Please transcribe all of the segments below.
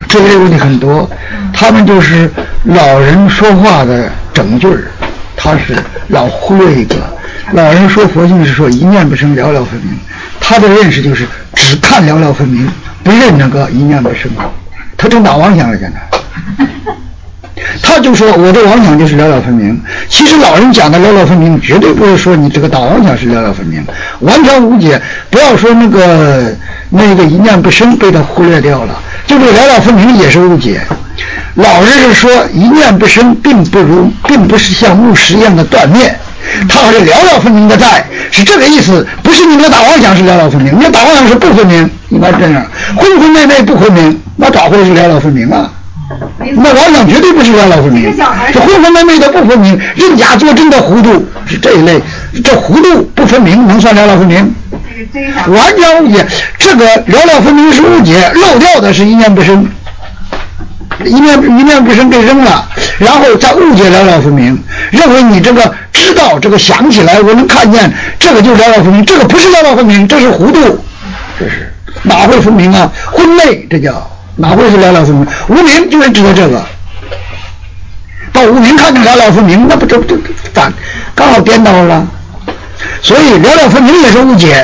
这类问题很多，他们就是老人说话的整句儿，他是老忽略一个。老人说佛性是说一念不生，了了分明，他的认识就是只看了了分明，不认那个一念不生，他成打妄想了现在。他就说我的妄想就是了了分明，其实老人讲的了了分明绝对不是说你这个打妄想是了了分明，完全无解。不要说那个一念不生被他忽略掉了，就这个了了分明也是误解。老人是说一念不生并不是像木石一样的断灭，它是了了分明的在，是这个意思，不是你的打妄想是了了分明，你的打妄想是不分明，应该这样，浑浑昧昧不分明，那咋会是了了分明啊？那妄想绝对不是了了分明，是浑浑昧昧的不分明，认假作真的糊涂，是这一类。这糊涂不分明能算了了分明？完全误解。这个了了分明是误解，漏掉的是一念不生，一念不生被扔了，然后再误解了了分明，认为你这个知道这个想起来我能看见这个就是了了分明，这个不是了了分明，这是糊涂，这是哪会分明啊？昏昧，这叫哪会是了了分明？无明就是指的这个，把无明看成了了分明，那不就刚好颠倒了。所以了了分明也是误解。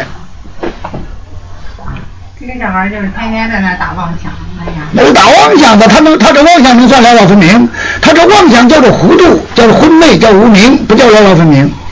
这个小孩就是天天在那打妄想， 那是打妄想的，他这妄想能算了了分明？他这妄想叫做糊涂，叫做昏昧，叫无明，不叫了了分明。